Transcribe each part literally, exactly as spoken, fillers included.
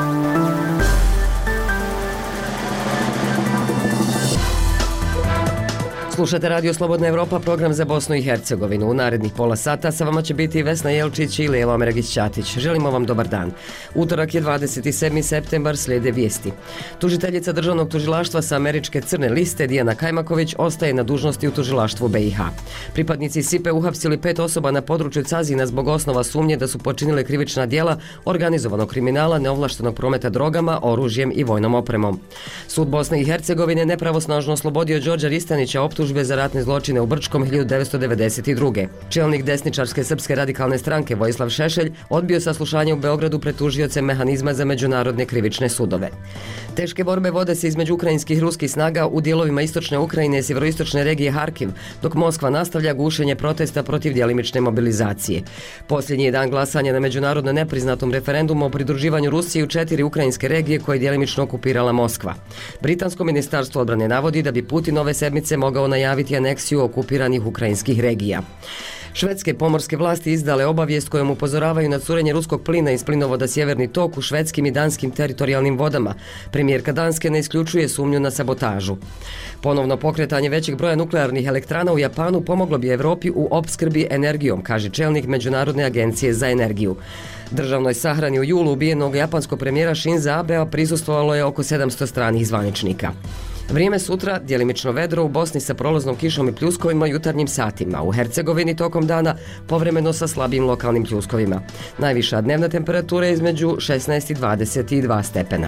Slušate Radio Slobodna Evropa, program za Bosnu i Hercegovinu. U narednih pola sata sa vama će biti Vesna Jelčić i Lijelo Ameragić-Ćatić. Želimo vam dobar dan. Utorak je dvadeset sedmi septembar, slijede vijesti. Tužiteljica državnog tužilaštva sa američke crne liste Dijana Kajmaković ostaje na dužnosti u tužilaštvu B i H. Pripadnici S I P E uhapsili pet osoba na području Cazina zbog osnova sumnje da su počinile krivična djela organizovanog kriminala, neovlaštenog prometa drogama, oružjem i vojnom opremom. Sud Bosne i Hercegovine nepravosnažno oslobodio Đorđa Ristanića optužbe za ratne zločine u Brčkom hiljadu devetsto devedeset druge. Čelnik desničarske Srpske radikalne stranke Vojislav Šešelj odbio saslušanje u Beogradu pred tužiocem mehanizma za međunarodne krivične sudove. Teške borbe vode se između ukrajinskih i ruskih snaga u dijelovima istočne Ukrajine i sjeveroistočne regije Harkiv, dok Moskva nastavlja gušenje protesta protiv djelimične mobilizacije. Posljednji je dan glasanja na međunarodno nepriznatom referendumu o pridruživanju Rusije u četiri ukrajinske regije koje je djelimično okupirala Moskva. Britansko ministarstvo odbrane navodi da bi Putin ove sedmice mogao najaviti aneksiju okupiranih ukrajinskih regija. Švedske pomorske vlasti izdale obavijest kojom upozoravaju na curenje ruskog plina iz plinovoda Sjeverni tok u švedskim i danskim teritorijalnim vodama. Premijerka Danske ne isključuje sumnju na sabotažu. Ponovno pokretanje većeg broja nuklearnih elektrana u Japanu pomoglo bi Europi u opskrbi energijom, kaže čelnik Međunarodne agencije za energiju. Državnoj sahrani u julu ubijenog japanskog premijera Shinza Abea prisustvovalo je oko sedamsto stranih zvaničnika. Vrijeme sutra, djelimično vedro u Bosni sa prolaznom kišom i pljuskovima jutarnjim satima. U Hercegovini tokom dana povremeno sa slabim lokalnim pljuskovima. Najviša dnevna temperatura je između šesnaest i dvadeset dva stepena.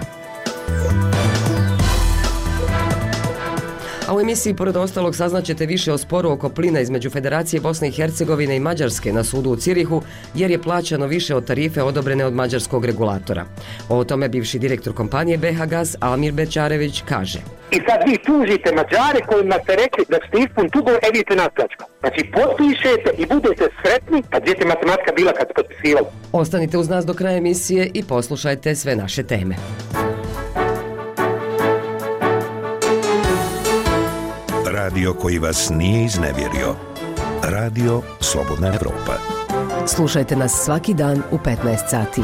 A u emisiji pored ostalog saznaćete više o sporu oko plina između Federacije Bosne i Hercegovine i Mađarske na sudu u Cirihu, jer je plaćano više od tarife odobrene od mađarskog regulatora. O tome bivši direktor kompanije B H Gas Almir Bećarević kaže: I sad vi tužite Mađare kojima ste rekli da ćete ispuniti ugovor, e vidite naplačka. Znači potpišete i budete sretni, pa gdje je matematika bila kad ste potpisivali? Ostanite uz nas do kraja emisije i poslušajte sve naše teme. Radio koji vas nije iznevjerio. Radio Slobodna Evropa. Slušajte nas svaki dan u petnaest sati.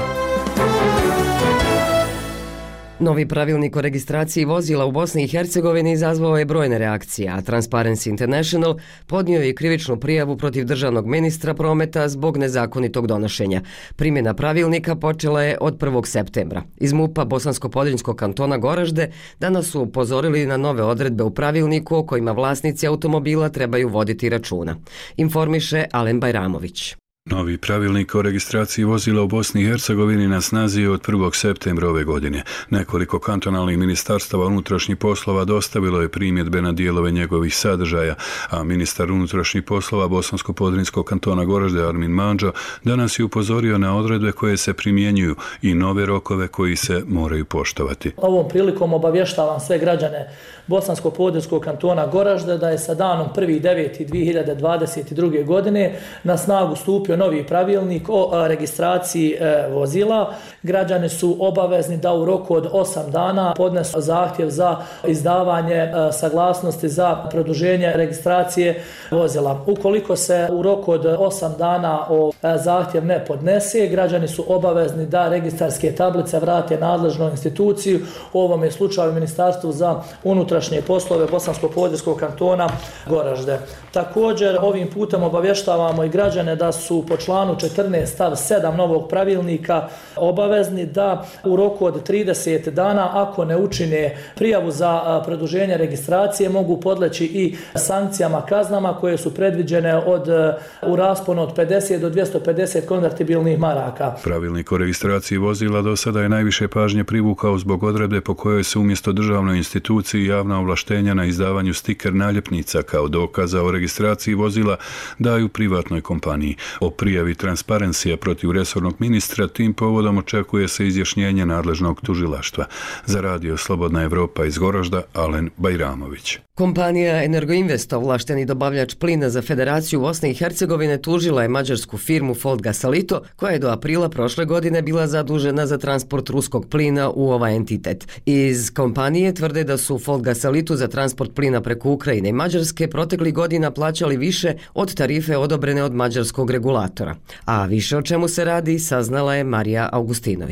Novi pravilnik o registraciji vozila u Bosni i Hercegovini izazvao je brojne reakcije, a Transparency International podnio je krivičnu prijavu protiv državnog ministra prometa zbog nezakonitog donošenja. Primjena pravilnika počela je od prvog septembra. Iz MUP-a Bosansko-Podrinjskog kantona Goražde danas su upozorili na nove odredbe u pravilniku o kojima vlasnici automobila trebaju voditi računa. Informiše Alen Bajramović. Novi pravilnik o registraciji vozila u Bosni i Hercegovini na snazi je od prvog septembra ove godine. Nekoliko kantonalnih ministarstava unutrašnjih poslova dostavilo je primjedbe na dijelove njegovih sadržaja, a ministar unutrašnjih poslova Bosansko-Podrinjskog kantona Goražde Armin Mandžo danas je upozorio na odredbe koje se primjenjuju i nove rokove koji se moraju poštovati. Ovom prilikom obavještavam sve građane Bosansko-Podrinjskog kantona Goražde da je sa danom prvi deveti dvije hiljade dvadeset druge. godine na snagu stupio novi pravilnik o registraciji vozila. Građani su obavezni da u roku od osam dana podnesu zahtjev za izdavanje saglasnosti za produženje registracije vozila. Ukoliko se u roku od osam dana o zahtjev ne podnese, građani su obavezni da registarske tablice vrate nadležnoj instituciju, u ovom je slučaju Ministarstvu za unutrašnje poslove Bosansko-Podrinjskog kantona Goražde. Također ovim putem obavještavamo i građane da su po članu četrnaest stav sedam novog pravilnika obavezni da u roku od trideset dana, ako ne učine prijavu za produženje registracije, mogu podleći i sankcijama, kaznama koje su predviđene od, u rasponu od pedeset do dvjesto pedeset konvertibilnih maraka. Pravilnik o registraciji vozila do sada je najviše pažnje privukao zbog odredbe po kojoj se umjesto državnoj instituciji javna ovlaštenja na izdavanju stiker naljepnica kao dokaza o registraciji vozila daju privatnoj kompaniji. O prijavi Transparencija protiv resornog ministra tim povodom očekuje se izjašnjenje nadležnog tužilaštva. Za Radio Slobodna Evropa iz Goražda, Alen Bajramović. Kompanija Energoinvest, ovlašteni dobavljač plina za Federaciju Bosne i Hercegovine, tužila je mađarsku firmu Fold Gasalito, koja je do aprila prošle godine bila zadužena za transport ruskog plina u ovaj entitet. Iz kompanije tvrde da su Fold Gasalitu za transport plina preko Ukrajine i Mađarske proteklih godina plaćali više od tarife odobrene od mađarskog regulatora. A više o čemu se radi saznala je Marija Augustinović.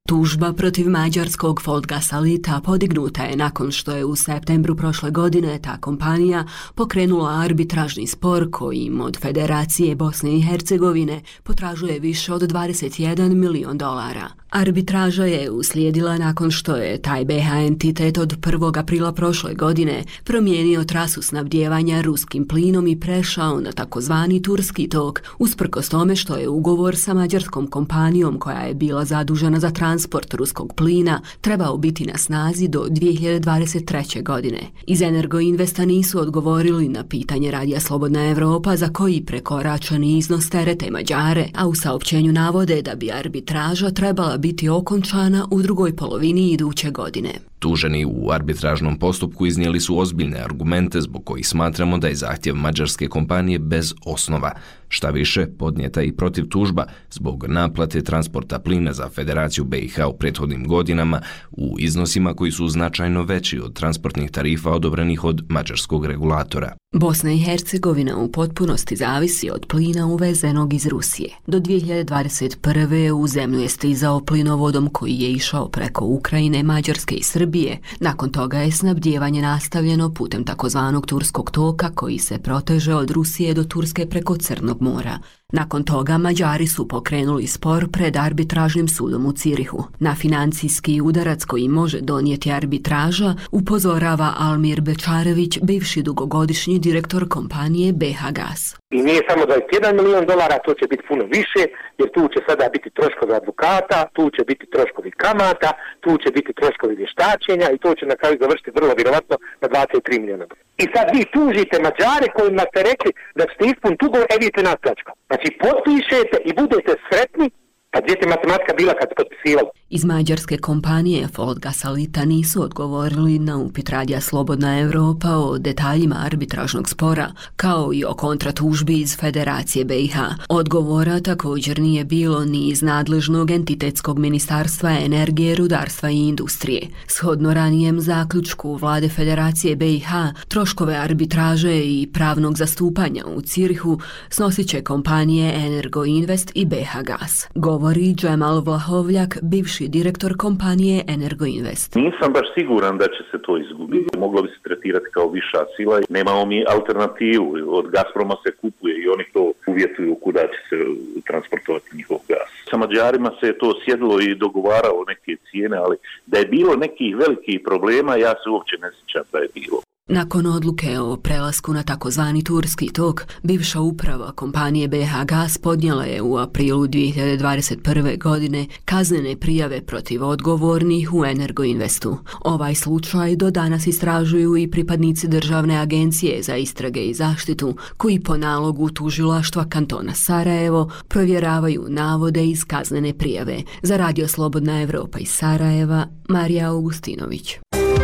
Tužba protiv mađarskog Fotgasalita podignuta je nakon što je u septembru prošle godine ta kompanija pokrenula arbitražni spor kojim od Federacije Bosne i Hercegovine potražuje više od dvadeset jedan milion dolara. Arbitraža je uslijedila nakon što je taj B H entitet od prvog aprila prošle godine promijenio trasu snabdijevanja ruskim plinom i prešao na takozvani turski tok, usprkos tome što je ugovor sa mađarskom kompanijom koja je bila zadužena za transport ruskog plina trebao biti na snazi do dvije hiljade dvadeset treće. godine. Iz Energoinvesta nisu odgovorili na pitanje Radija Slobodna Evropa za koji prekoračeni iznos terete Mađare, a u saopćenju navode da bi arbitraža trebala biti okončana u drugoj polovini iduće godine. Tuženi u arbitražnom postupku iznijeli su ozbiljne argumente zbog kojih smatramo da je zahtjev mađarske kompanije bez osnova. Šta više, podnijeta i protiv tužba zbog naplate transporta plina za Federaciju B i H u prethodnim godinama u iznosima koji su značajno veći od transportnih tarifa odobrenih od mađarskog regulatora. Bosna i Hercegovina u potpunosti zavisi od plina uvezenog iz Rusije. Do dvije hiljade dvadeset prve. u zemlju je stizao plinovodom koji je išao preko Ukrajine, Mađarske i Srbije. Nakon toga je snabdijevanje nastavljeno putem takozvanog turskog toka koji se proteže od Rusije do Turske preko Crnog mora. Nakon toga Mađari su pokrenuli spor pred arbitražnim sudom u Cirihu. Na financijski udarac koji može donijeti arbitraža upozorava Almir Bečarević, bivši dugogodišnji direktor kompanije B H Gas. I nije samo dvadeset jedan milion dolara, to će biti puno više, jer tu će sada biti troškovi advokata, tu će biti troškovi kamata, tu će biti troškovi vještačenja i to će na kraju završiti vrlo vjerovatno na dvadeset tri miliona dolara. I sad vi tužite Mađare kojima ste rekli da ćete ispuniti ugovor, e vidite nas pljačka. Znači potpišete i budete sretni. Pa gdje je matematika bila kad se potpisivalo? Iz mađarske kompanije Fotgasalita nisu odgovorili na upit Radija Slobodna Evropa o detaljima arbitražnog spora, kao i o kontratužbi iz Federacije B i H. Odgovora također nije bilo ni iz nadležnog entitetskog ministarstva energije, rudarstva i industrije. Shodno ranijem zaključku vlade Federacije B i H, troškove arbitraže i pravnog zastupanja u Cirihu snosit će kompanije Energoinvest i B H Gas. Govori Džemal Vlahovljak, bivši direktor kompanije Energoinvest. Nisam baš siguran da će se to izgubiti. Moglo bi se tretirati kao viša sila. Nemamo mi alternativu. Od Gazproma se kupuje i oni to uvjetuju kuda će se transportovati njihov gaz. Sa Mađarima se je to sjedilo i dogovaralo neke cijene, ali da je bilo nekih velikih problema, ja se uopće ne sjećam da je bilo. Nakon odluke o prelasku na takozvani turski tok, bivša uprava kompanije B H Gas podnijela je u aprilu dvije hiljade dvadeset prve. godine kaznene prijave protiv odgovornih u Energoinvestu. Ovaj slučaj do danas istražuju i pripadnici Državne agencije za istrage i zaštitu, koji po nalogu tužilaštva kantona Sarajevo provjeravaju navode iz kaznene prijave. Za Radio Slobodna Evropa iz Sarajeva, Marija Augustinović.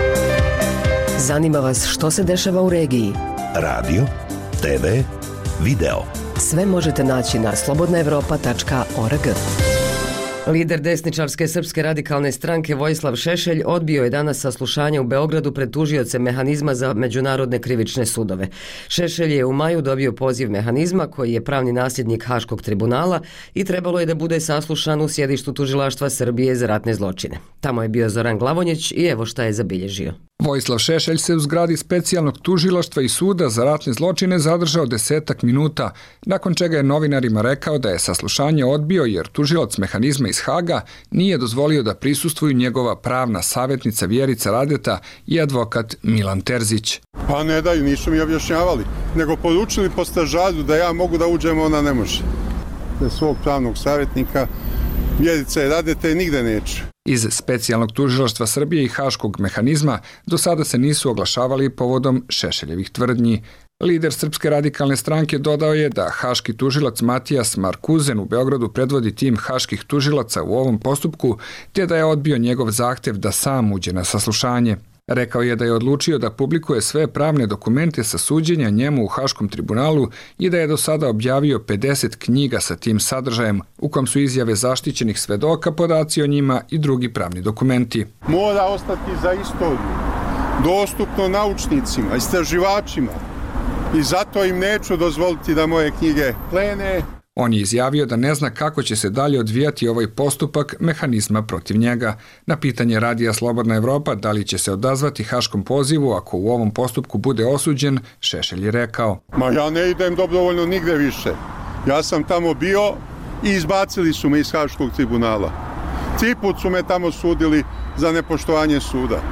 Zanima vas što se dešava u regiji? Radio, te ve, video. Sve možete naći na slobodna evropa tačka org. Lider desničarske Srpske radikalne stranke Vojislav Šešelj odbio je danas saslušanje u Beogradu pred tužiocem Mehanizma za međunarodne krivične sudove. Šešelj je u maju dobio poziv Mehanizma, koji je pravni nasljednik Haškog tribunala, i trebalo je da bude saslušan u sjedištu tužilaštva Srbije za ratne zločine. Tamo je bio Zoran Glavonjić i evo šta je zabilježio. Vojislav Šešelj se u zgradi specijalnog tužilaštva i suda za ratne zločine zadržao desetak minuta, nakon čega je novinarima rekao da je saslušanje odbio jer tužilac Mehanizma iz Haga nije dozvolio da prisustvuju njegova pravna savjetnica Vjerica Radeta i advokat Milan Terzić. Pa ne daju, nisu mi objašnjavali, nego poručili po stažadu da ja mogu da uđem, ona ne može. Da svog pravnog savjetnika Vjerica Radete nigde neće. Iz specijalnog tužilaštva Srbije i Haškog mehanizma do sada se nisu oglašavali povodom Šešeljevih tvrdnji. Lider Srpske radikalne stranke dodao je da haški tužilac Matijas Markuzen u Beogradu predvodi tim haških tužilaca u ovom postupku, te da je odbio njegov zahtev da sam uđe na saslušanje. Rekao je da je odlučio da publikuje sve pravne dokumente sa suđenja njemu u Haškom tribunalu i da je do sada objavio pedeset knjiga sa tim sadržajem, u kom su izjave zaštićenih svedoka, podaci o njima i drugi pravni dokumenti. Mora ostati za istoriju, dostupno naučnicima, istraživačima, i zato im neću dozvoliti da moje knjige plene. On je izjavio da ne zna kako će se dalje odvijati ovaj postupak mehanizma protiv njega. Na pitanje Radija Slobodna Evropa da li će se odazvati haškom pozivu ako u ovom postupku bude osuđen, Šešelj je rekao: Ma ja ne idem dobrovoljno nigde više. Ja sam tamo bio i izbacili su me iz Haškog tribunala. Tri put su me tamo sudili za nepoštovanje suda.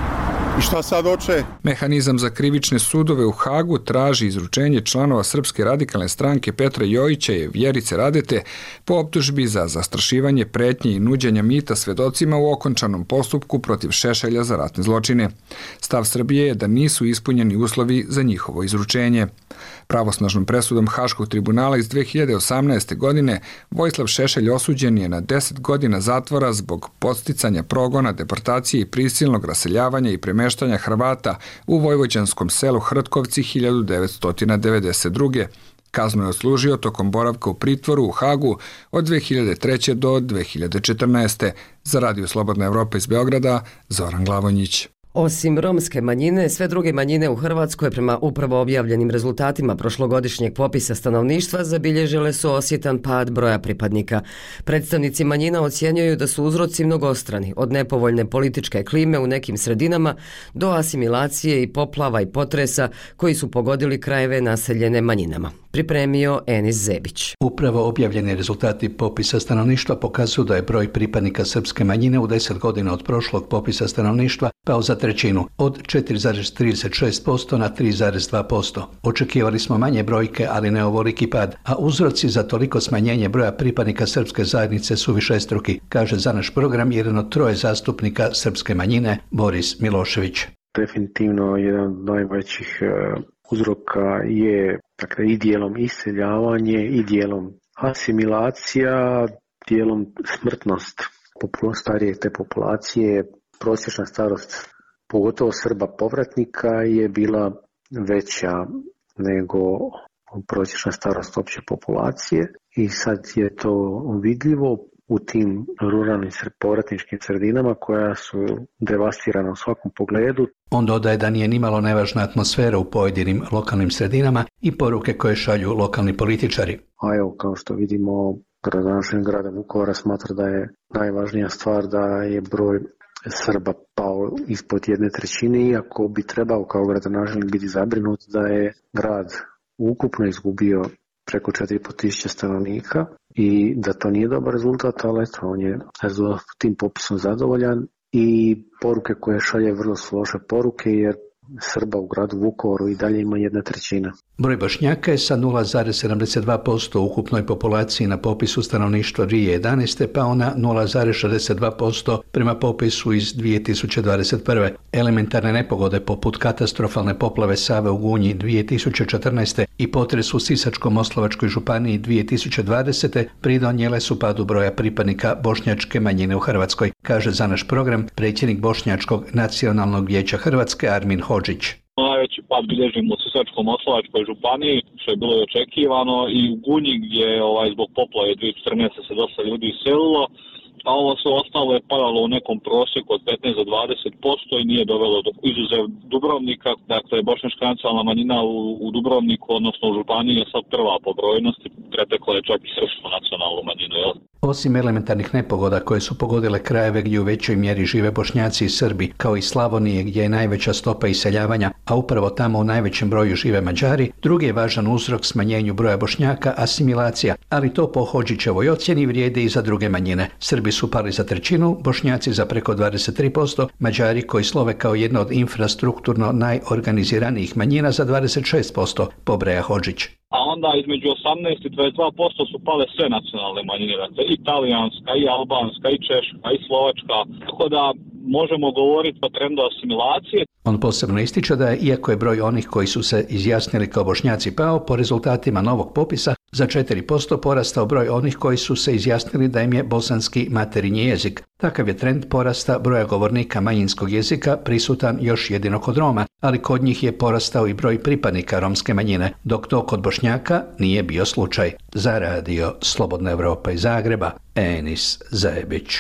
I šta sad hoće? Mehanizam za krivične sudove u Hagu traži izručenje članova Srpske radikalne stranke Petra Jojića i Vjerice Radete po optužbi za zastrašivanje, pretnje i nuđenja mita svedocima u okončanom postupku protiv Šešelja za ratne zločine. Stav Srbije je da nisu ispunjeni uslovi za njihovo izručenje. Pravosnažnom presudom Haškog tribunala iz dve hiljade osamnaeste. godine Vojislav Šešelj osuđen je na deset godina zatvora zbog podsticanja progona, deportacije i prisilnog raseljavanja i premeštanja Hrvata u vojvođanskom selu Hrtkovci hiljadu devetsto devedeset druge. Kaznu je odslužio tokom boravka u pritvoru u Hagu od dve hiljade treće. do dve hiljade četrnaeste. Za Radio Slobodna Evropa iz Beograda, Zoran Glavonjić. Osim romske manjine, sve druge manjine u Hrvatskoj prema upravo objavljenim rezultatima prošlogodišnjeg popisa stanovništva zabilježile su osjetan pad broja pripadnika. Predstavnici manjina ocjenjuju da su uzroci mnogostrani, od nepovoljne političke klime u nekim sredinama do asimilacije i poplava i potresa koji su pogodili krajeve naseljene manjinama. Pripremio Enis Zebić. Upravo objavljeni rezultati popisa stanovništva pokazuju da je broj pripadnika srpske manjine u deset godina od prošlog popisa stanovništva pao za trećinu, od četiri zarez trideset šest posto na tri zarez dva posto. Očekivali smo manje brojke, ali ne ovoliki pad, a uzroci za toliko smanjenje broja pripadnika srpske zajednice su višestruki, kaže za naš program jedan od troje zastupnika srpske manjine, Boris Milošević. Definitivno jedan od najvećih uzroka je, dakle, i dijelom iseljavanje, i dijelom asimilacija, dijelom smrtnost starije te populacije. Prosječna starost, pogotovo Srba povratnika, je bila veća nego prosječna starost opće populacije i sad je to vidljivo u tim ruralnim povratničkim sredinama koja su devastirana u svakom pogledu. On dodaje da nije nimalo nevažna atmosfera u pojedinim lokalnim sredinama i poruke koje šalju lokalni političari. A evo, kao što vidimo, gradonačelnik grada Vukovara smatra da je najvažnija stvar da je broj Srba pao ispod jedne trećine, iako bi trebao kao gradonačelnik biti zabrinut da je grad ukupno izgubio preko četiri i po tisuće stanovnika i da to nije dobar rezultat, ali eto, on je tim popisom zadovoljan i poruke koje šalje vrlo su loše poruke jer Srba u gradu Vukovaru i dalje ima jedna trećina. Broj Bošnjaka je sa nula zarez sedamdeset dva posto u ukupnoj populaciji na popisu stanovništva dvije hiljade jedanaeste. pao na nula zarez šezdeset dva posto prema popisu iz dvije tisuće dvadeset prve. Elementarne nepogode poput katastrofalne poplave Save u Gunji dvije tisuće četrnaeste. i potres u Sisačko-moslavačkoj županiji dvije tisuće dvadesete. pridonijele su padu broja pripadnika bošnjačke manjine u Hrvatskoj, kaže za naš program predsjednik Bošnjačkog nacionalnog vijeća Hrvatske Armin Hodžić. Najveći pad bilježimo u Sisačko-moslavačkoj županiji, što je bilo i očekivano, i u Gunji gdje ovaj, zbog poplave dvije tisuće četrnaeste. se dosta ljudi iselilo, a ovo sve ostalo je padalo u nekom prosjeku od petnaest do dvadeset posto i nije dovelo do izuzev Dubrovnika. Dakle, bošnjačka nacionalna manjina u, u Dubrovniku, odnosno u županiji, je sad prva po brojnosti, pretekla je čak i srpsku nacionalnu manjinu. Jel? Osim elementarnih nepogoda koje su pogodile krajeve gdje u većoj mjeri žive Bošnjaci i Srbi, kao i Slavonije gdje je najveća stopa iseljavanja, a upravo tamo u najvećem broju žive Mađari, drugi je važan uzrok smanjenju broja Bošnjaka asimilacija, ali to po Hodžićevoj ocjeni vrijedi i za druge manjine. Srbi su pali za trećinu, Bošnjaci za preko dvadeset tri posto, Mađari koji slove kao jedna od infrastrukturno najorganiziranijih manjina za dvadeset šest posto, pobraja Hodžić. A onda između osamnaest i dvadeset dva posto su pale sve nacionalne manjine, dakle i talijanska, i albanska, i češka, i slovačka, tako da možemo govoriti o trendu asimilacije. On posebno ističe da je, iako je broj onih koji su se izjasnili kao Bošnjaci pao, po rezultatima novog popisa za četiri posto porastao broj onih koji su se izjasnili da im je bosanski materinji jezik. Takav je trend porasta broja govornika manjinskog jezika prisutan još jedino kod Roma, ali kod njih je porastao i broj pripadnika romske manjine, dok to kod Bošnjaka nije bio slučaj. Za radio Slobodna Evropa iz Zagreba, Enis Zebić.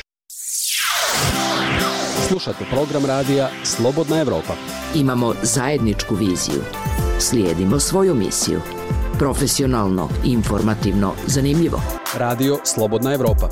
Slušate program radija Slobodna Evropa. Imamo zajedničku viziju. Slijedimo svoju misiju. Profesionalno, informativno, zanimljivo. Radio Slobodna Evropa.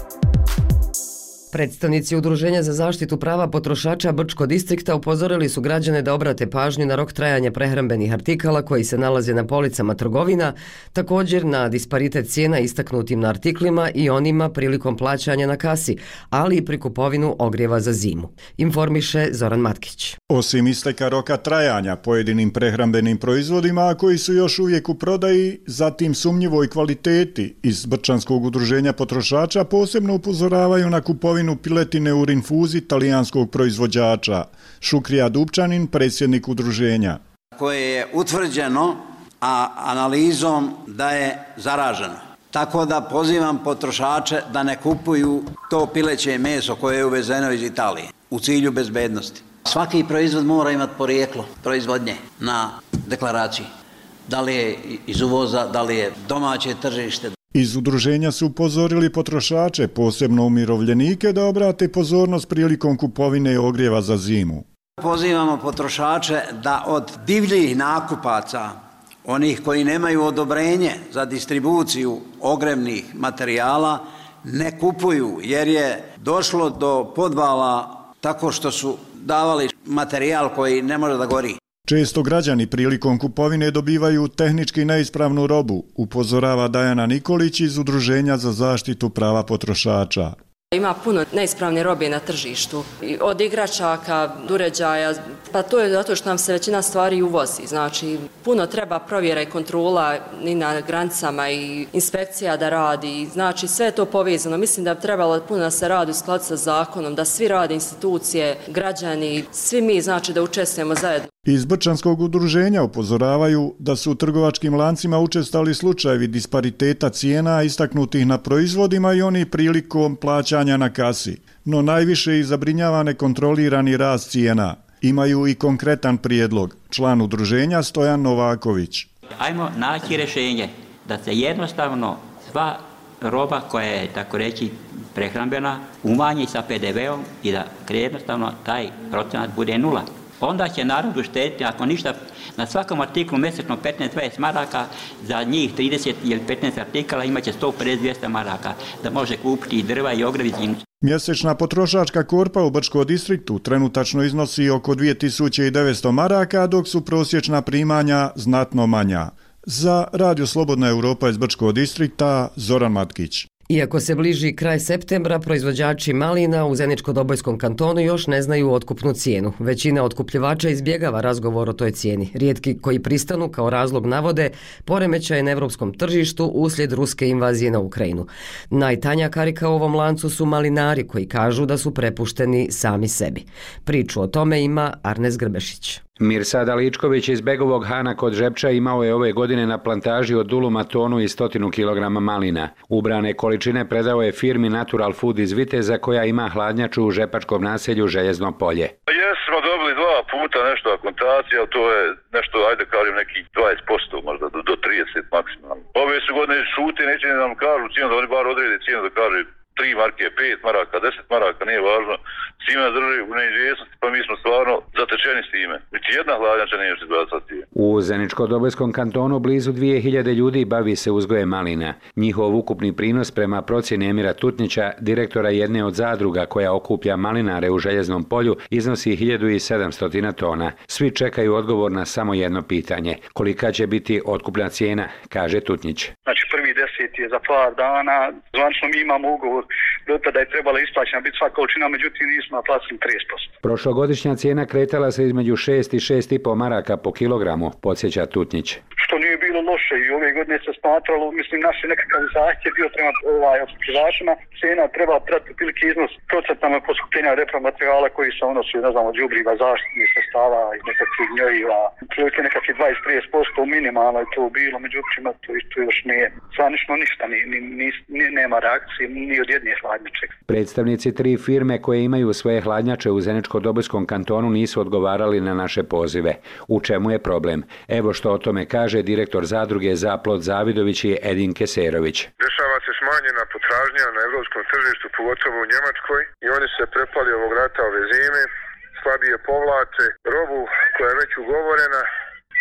Predstavnici Udruženja za zaštitu prava potrošača Brčko distrikta upozorili su građane da obrate pažnju na rok trajanja prehrambenih artikala koji se nalaze na policama trgovina, također na disparitet cijena istaknutim na artiklima i onima prilikom plaćanja na kasi, ali i pri kupovinu ogrijeva za zimu. Informiše Zoran Matkić. Osim isteka roka trajanja pojedinim prehrambenim proizvodima koji su još uvijek u prodaji, zatim sumnjivoj kvaliteti iz Brčanskog udruženja potrošača posebno upozoravaju na kupovinu piletine u rinfuzi talijanskog proizvođača. Šukrija Dupčanin, predsjednik udruženja. Koje je utvrđeno a analizom da je zaraženo. Tako da pozivam potrošače da ne kupuju to pileće meso koje je uvezeno iz Italije u cilju bezbednosti. Svaki proizvod mora imati porijeklo proizvodnje na deklaraciji. Da li je iz uvoza, da li je domaće tržište. Iz udruženja su upozorili potrošače, posebno umirovljenike, da obrate pozornost prilikom kupovine ogrijeva za zimu. Pozivamo potrošače da od divljih nakupaca, onih koji nemaju odobrenje za distribuciju ogrevnih materijala, ne kupuju jer je došlo do podvala tako što su davali materijal koji ne može da gori. Često građani prilikom kupovine dobivaju tehnički neispravnu robu, upozorava Dajana Nikolić iz Udruženja za zaštitu prava potrošača. Ima puno neispravne robe na tržištu, od igračaka, uređaja, pa to je zato što nam se većina stvari uvozi. Znači, puno treba provjera i kontrola i na granicama i inspekcija da radi. Znači, sve je to povezano. Mislim da bi trebalo puno da se radi u skladu sa zakonom, da svi rade institucije, građani, svi mi znači da učestvujemo zajedno. Iz Brčanskog udruženja upozoravaju da su u trgovačkim lancima učestali slučajevi dispariteta cijena istaknutih na proizvodima i oni prilikom plaćanja na kasi. No najviše ih zabrinjava nekontrolirani rast cijena. Imaju i konkretan prijedlog. Član udruženja Stojan Novaković. Ajmo naći rješenje da se jednostavno sva roba koja je, tako reći, prehrambena umanji sa pe de veom i da jednostavno taj procenat bude nula. Onda će narod uštediti, ako ništa, na svakom artiklu mjesečno petnaest do dvadeset maraka, za njih trideset ili petnaest artikala imaće sto pedeset do dvjesto maraka, da može kupiti i drva i ogrev i zimu. Mjesečna potrošačka korpa u Brčkom distriktu trenutačno iznosi oko dvije tisuće devetsto maraka, dok su prosječna primanja znatno manja. Za Radio Slobodna Evropa iz Brčkog distrikta, Zoran Matkić. Iako se bliži kraj septembra, proizvođači malina u Zeničko-Dobojskom kantonu još ne znaju otkupnu cijenu. Većina otkupljivača izbjegava razgovor o toj cijeni. Rijetki koji pristanu kao razlog navode poremećaje na evropskom tržištu uslijed ruske invazije na Ukrajinu. Najtanja karika u ovom lancu su malinari koji kažu da su prepušteni sami sebi. Priču o tome ima Arnes Grbešić. Mirsad Aličković iz Begovog Hana kod Žepča imao je ove godine na plantaži od duluma tonu i stotinu kilograma malina. Ubrane količine predao je firmi Natural Food iz Viteza koja ima hladnjaču u žepačkom naselju Željezno polje. Jesmo dobili dva puta nešto akontacija, to je nešto, ajde kažem, neki dvadeset posto možda do, do trideset maksimalno. Ove su godine šute, neće nam kažu cijenu, da oni bar odrede cijenu da kaže tri marke, pet maraka, deset maraka, nije važno. Svima drži u neizvjesnosti, pa mi smo stvarno zatečeni s time. Niti jedna hladnjača nije još izbacati. U Zeničko-Dobojskom kantonu blizu dvije hiljade ljudi bavi se uzgojem malina. Njihov ukupni prinos prema procjeni Emira Tutnića, direktora jedne od zadruga koja okuplja malinare u Željeznom polju, iznosi hiljadu sedamsto tona. Svi čekaju odgovor na samo jedno pitanje. Kolika će biti otkupna cijena, kaže Tutnić. Znači prvi deset je za par dana. Zvančno mi imamo ugovor do tada je trebala isplaćena biti sva količina, međutim nismo naplatili trideset posto. Prošlogodišnja cijena kretala se između šest i šest i po maraka po kilogramu, podsjeća Tutnić. Što nije bilo loše i ove godine se smatralo, mislim, naš je nekakav zahtjev bio prema ovaj, otkupljivačima, cijena treba pratiti otprilike iznos procentama poskupljenja repromaterijala koji se odnosi, ne znam, od đubriva, zaštitnih sredstava i nekakvih gnojiva. Otprilike nekakvih dvadeset do trideset posto minimalno je to bilo, međutim, to isto još nije, zvanično ništa, ni, ni, ni, nema reakcije ni od jedne hladnjače. Predstavnici tri firme koje imaju svoje hladnjače u Zeničko-Dobojskom kantonu nisu odgovarali na naše pozive. U čemu je problem? Evo što o tome kaže direktor zadruge Zaplot Zavidović i Edin Keserović. Dešava se smanjena potražnja na evropskom tržištu, pogotovo u Njemačkoj, i oni se prepali ovog rata ove zime, slabije povlače robu koja je već ugovorena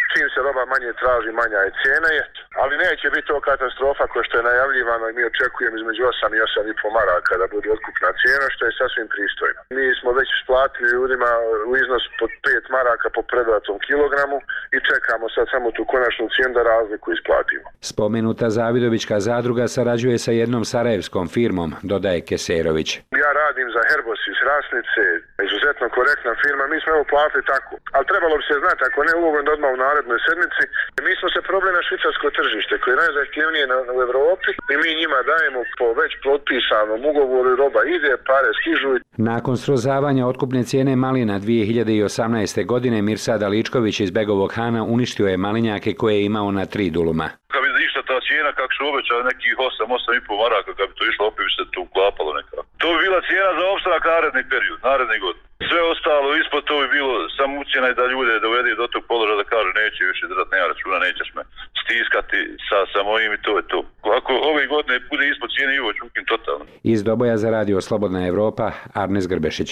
čim se roba manje traži, manja je cijena je, ali neće biti to katastrofa kao što je najavljivano i mi očekujemo između osam i osam i pol maraka da bude otkupna cijena, što je sasvim pristojno. Mi smo već isplatili ljudima u iznos pod pet maraka po predatom kilogramu i čekamo sad samo tu konačnu cijenu da razliku isplatimo. Spomenuta Zavidovićka zadruga sarađuje sa jednom sarajevskom firmom, dodaje Keserović. Ja radim za Herbos iz Rasnice, izuzetno korektna firma, mi smo evo platili tako, ali trebalo bi se znati, ako ne ulogu da odmah u narednoj sedmici, mi smo se probali na švicarsko tržište koje je najzahtjevnije na, u Evropi i mi njima dajemo po već potpisanom ugovoru, roba ide, pare stižu. Nakon srozavanja otkupne cijene malina dvije hiljade osamnaeste. godine Mirsad Aličković iz Begovog Hana uništio je malinjake koje je imao na tri duluma. Kad bi išla ta cijena kako su obećali nekih osam, osam i pol maraka, kad bi to išlo opet bi se tu uklapalo nekako. To bi bila cijena za opstanak naredni period, naredni god. Sve ostalo ispod to bi bilo samo ucjena i da ljude dovede do tog položaja da kaže neće više držati, nema računa, nećeš me stiskati sa, sa mojim i to je to. Ako ove godine bude ispod cijene i ovo ću ukin totalno. Iz Doboja za radio Slobodna Evropa, Arnes Grbešić.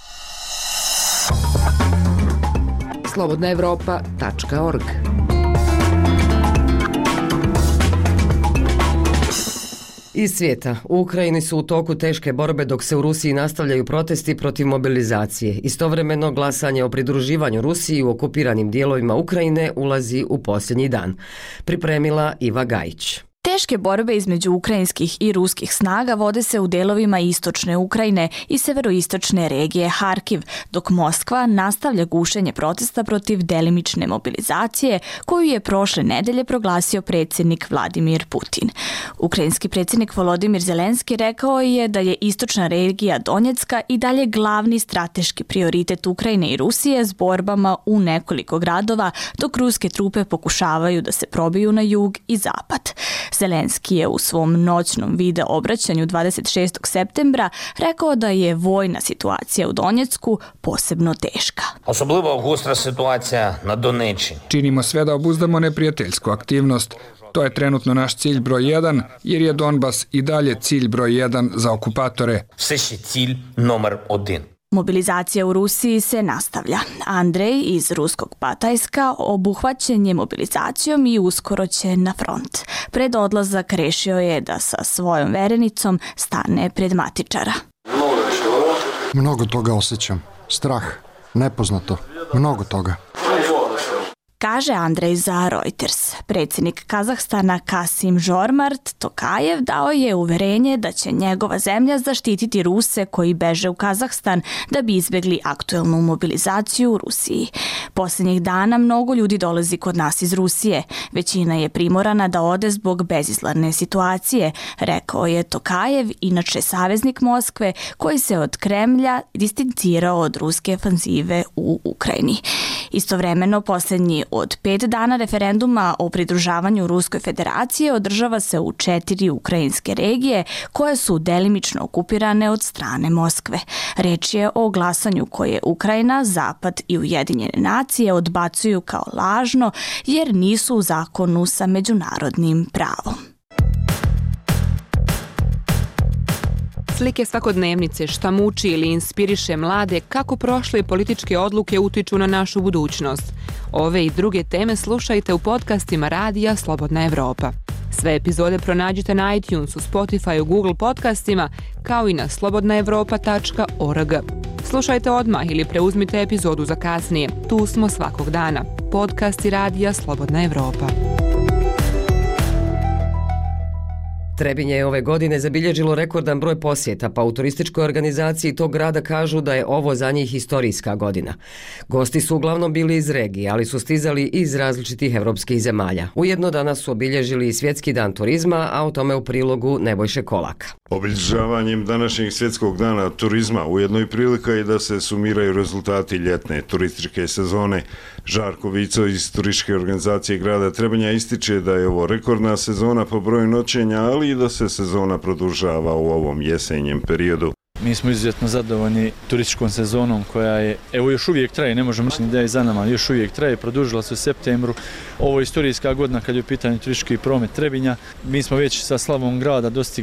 slobodna evropa tačka org. Iz svijeta, u Ukrajini su u toku teške borbe dok se u Rusiji nastavljaju protesti protiv mobilizacije. Istovremeno glasanje o pridruživanju Rusiji u okupiranim dijelovima Ukrajine ulazi u posljednji dan. Pripremila Iva Gajić. Teške borbe između ukrajinskih i ruskih snaga vode se u delovima istočne Ukrajine i severoistočne regije Harkiv, dok Moskva nastavlja gušenje protesta protiv delimične mobilizacije koju je prošle nedelje proglasio predsjednik Vladimir Putin. Ukrajinski predsjednik Volodimir Zelenski rekao je da je istočna regija Donjecka i dalje glavni strateški prioritet Ukrajine i Rusije s borbama u nekoliko gradova, dok ruske trupe pokušavaju da se probiju na jug i zapad. Zelenski je u svom noćnom video obraćanju dvadeset šestog septembra rekao da je vojna situacija u Donjecku posebno teška. Особливо гостра ситуація на Донеччині. Činimo sve da obuzdamo neprijateljsku aktivnost. To je trenutno naš cilj broj jedan, jer je Donbas i dalje cilj broj jedan za okupatore. Все ще ціль номер один. Mobilizacija u Rusiji se nastavlja. Andrej iz ruskog Batajska obuhvaćen je mobilizacijom i uskoro će na front. Pred odlazak rešio je da sa svojom verenicom stane pred matičara. Mnogo toga osjećam. Strah, nepoznato, mnogo toga. Kaže Andrej za Reuters. Predsjednik Kazahstana Kasim Žormart Tokajev dao je uverenje da će njegova zemlja zaštititi Ruse koji beže u Kazahstan da bi izbjegli aktuelnu mobilizaciju u Rusiji. Posljednjih dana mnogo ljudi dolazi kod nas iz Rusije. Većina je primorana da ode zbog bezizlazne situacije, rekao je Tokajev, inače saveznik Moskve koji se od Kremlja distancirao od ruske ofanzive u Ukrajini. Istovremeno, posljednji od pet dana referenduma o pridružavanju Ruskoj federaciji održava se u četiri ukrajinske regije koje su delimično okupirane od strane Moskve. Reč je o glasanju koje Ukrajina, Zapad i Ujedinjene nacije odbacuju kao lažno jer nisu u zakonu sa međunarodnim pravom. Slike svakodnevnice, šta muči ili inspiriše mlade, kako prošle političke odluke utiču na našu budućnost. Ove i druge teme slušajte u podcastima Radija Slobodna Evropa. Sve epizode pronađite na iTunesu, Spotifyu, Google podcastima, kao i na slobodna evropa tačka org. Slušajte odmah ili preuzmite epizodu za kasnije. Tu smo svakog dana. Podcasti Radija Slobodna Evropa. Trebinje je ove godine zabilježilo rekordan broj posjeta, pa u turističkoj organizaciji tog grada kažu da je ovo za njih historijska godina. Gosti su uglavnom bili iz regije, ali su stizali iz različitih evropskih zemalja. Ujedno danas su obilježili i Svjetski dan turizma, a o tome u prilogu Nebojše Kolaka. Obilježavanjem današnjeg Svjetskog dana turizma ujedno i prilika je da se sumiraju rezultati ljetne turističke sezone. Žarko Vico iz turističke organizacije grada Trebinja ističe da je ovo rekordna sezona po broju noćenja, ali i da se sezona produžava u ovom jesenjem periodu. Mi smo izuzetno zadovoljni turističkom sezonom koja je, evo još uvijek traje, ne možemo reći da je za nama, još uvijek traje, produžila se u septembru. Ovo je istorijska godina kad je u pitanju turistički promet Trebinja. Mi smo već sa slavom grada dostigli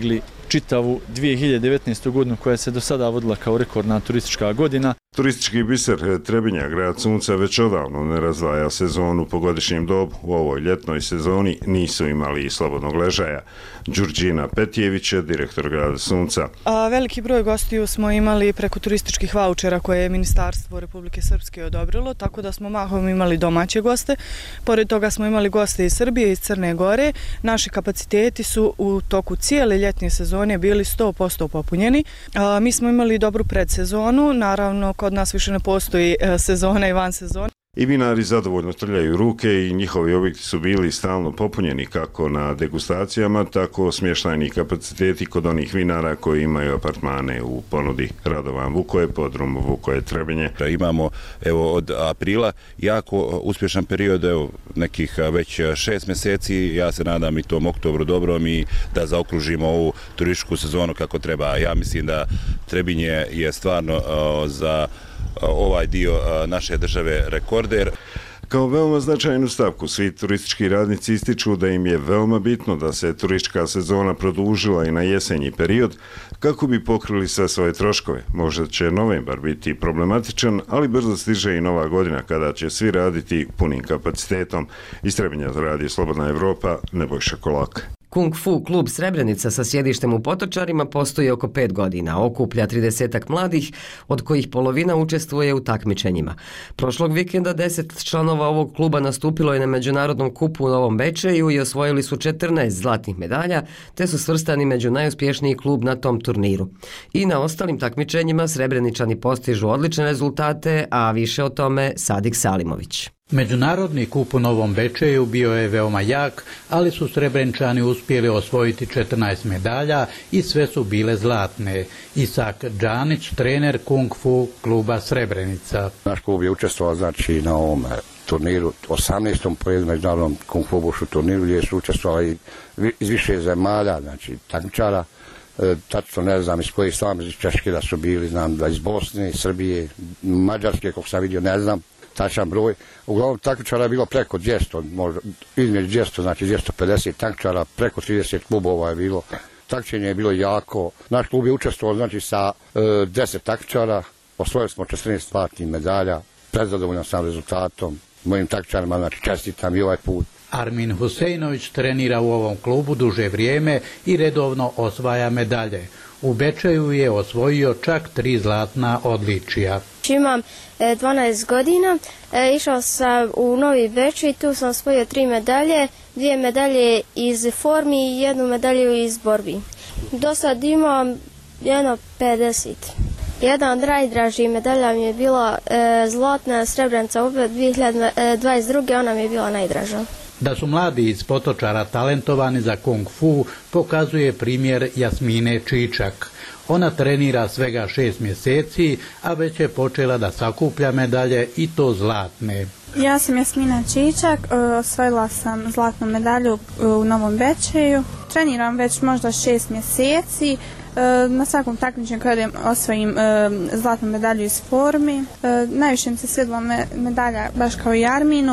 čitavu dvije hiljade devetnaestu. godinu koja se do sada vodila kao rekordna turistička godina. Turistički biser Trebinja, grad sunca, već odavno ne razdvaja sezonu po godišnjem dobu. U ovoj ljetnoj sezoni nisu imali i slobodnog ležaja. Đurđina Petjević, direktor grada sunca. A, veliki broj gostiju smo imali preko turističkih vaučera koje je Ministarstvo Republike Srpske odobrilo, tako da smo mahom imali domaće goste. Pored toga smo imali goste iz Srbije, iz Crne Gore. Naši kapaciteti su u toku cijele ljetne sezone bili sto posto popunjeni. A, mi smo imali dobru predsezonu, naravno kod nas više ne postoji sezona i van sezona. I vinari zadovoljno trljaju ruke i njihovi objekti su bili stalno popunjeni kako na degustacijama, tako smještajni kapaciteti kod onih vinara koji imaju apartmane u ponudi. Radovan Vukoje, podrum Vukoje Trebinje. Imamo evo od aprila jako uspješan period, evo nekih već šest mjeseci, ja se nadam i tom oktobru dobrom i da zaokružimo ovu turističku sezonu kako treba. Ja mislim da Trebinje je stvarno uh, za ovaj dio naše države rekorder. Kao veoma značajnu stavku svi turistički radnici ističu da im je veoma bitno da se turistička sezona produžila i na jesenji period kako bi pokrili sve svoje troškove. Možda će novembar biti problematičan, ali brzo stiže i nova godina kada će svi raditi punim kapacitetom. Iz Trebinja za Radio Slobodna Evropa, Nebojša Kolak. Kung Fu klub Srebrenica sa sjedištem u Potočarima postoji oko pet godina. Okuplja tridesetak mladih, od kojih polovina učestvuje u takmičenjima. Prošlog vikenda deset članova ovog kluba nastupilo je na međunarodnom kupu u Novom Bečeju i osvojili su četrnaest zlatnih medalja, te su svrstani među najuspješniji klub na tom turniru. I na ostalim takmičenjima Srebreničani postižu odlične rezultate, a više o tome Sadik Salimović. Međunarodni kup u Novom Bečeju bio je veoma jak, ali su Srebrenčani uspjeli osvojiti četrnaest medalja i sve su bile zlatne. Isak Đanić, trener Kung Fu kluba Srebrenica. Naš klub je učestvovao znači na ovom turniru, osamnaestom po jednom međunarodnom Kung Fu bušu turniru gdje su učestvovali iz više zemalja, znači takmičara. Tačno ne znam iz kojih stvarno iz Češke da su bili, znam da iz Bosne, Srbije, Mađarske, kako sam vidio, ne znam tačan broj. Uglavnom takmičara je bilo preko dvjesto, možda između dvjesto, znači dvjesto pedeset takmičara, preko trideset klubova je bilo. Takmičenje je bilo jako. Naš klub je učestvovao znači sa e, deset takmičara, osvojili smo četrnaest zlatnih medalja, prezadovoljan sam rezultatom, mojim takmičarima, znači čestitam i ovaj put. Armin Huseinović trenira u ovom klubu duže vrijeme i redovno osvaja medalje. U Bečeju je osvojio čak tri zlatna odličija. Imam dvanaest godina, išao sam u Novi Bečej, tu sam osvojio tri medalje, dvije medalje iz formi i jednu medalju iz borbi. Do sad imam jedno pedeset. Jedna od najdražih medalja mi je bila zlatna Srebrenica u dvije hiljade dvadeset druge. ona mi je bila najdraža. Da su mladi iz Potočara talentovani za Kung Fu pokazuje primjer Jasmine Čičak. Ona trenira svega šest mjeseci, a već je počela da sakuplja medalje i to zlatne. Ja sam Jasmina Čičak, osvojila sam zlatnu medalju u Novom Bečeju. Treniram već možda šest mjeseci. Na svakom takmičenju kada osvojim zlatnu medalju iz formi. Najviše mi se svidjela medalja, baš kao i Arminu,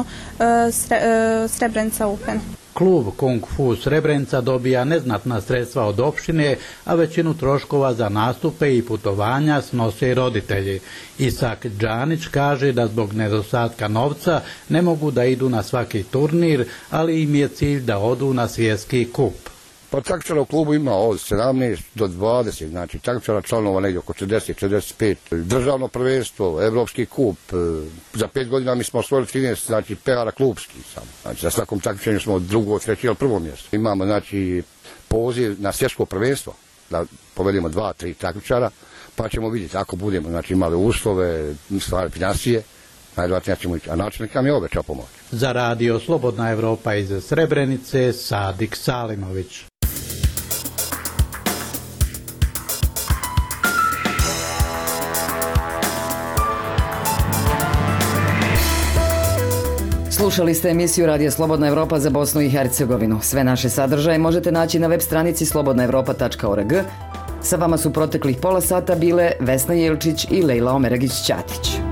Srebrenica Open. Klub Kung Fu Srebrenica dobija neznatna sredstva od opštine, a većinu troškova za nastupe i putovanja snose roditelji. Isak Đanić kaže da zbog nedostatka novca ne mogu da idu na svaki turnir, ali im je cilj da odu na svjetski kup. Pa takmičara u klubu ima od sedamnaest do dvadeset, znači takmičara članova negdje oko četrdeset četrdeset pet. Državno prvenstvo, evropski kup, za pet godina mi smo osvojili trinaest, znači pehara klubski samo. Znači za svakom takmičenju smo drugo, treće ili prvo mjesto. Imamo znači poziv na svjetsko prvenstvo, da povedemo dva, tri takmičara, pa ćemo vidjeti ako budemo znači imali uslove, stvari financije. Najvjerojatnije ćemo ići, a načelnik nam je obećao pomoć. Za Radio Slobodna Evropa iz Srebrenice, Sadik Salimović. Slušali ste emisiju Radio Slobodna Evropa za Bosnu i Hercegovinu. Sve naše sadržaje možete naći na web stranici slobodna evropa tačka org. Sa vama su proteklih pola sata bile Vesna Jelčić i Lejla Omeragić-Ćatić.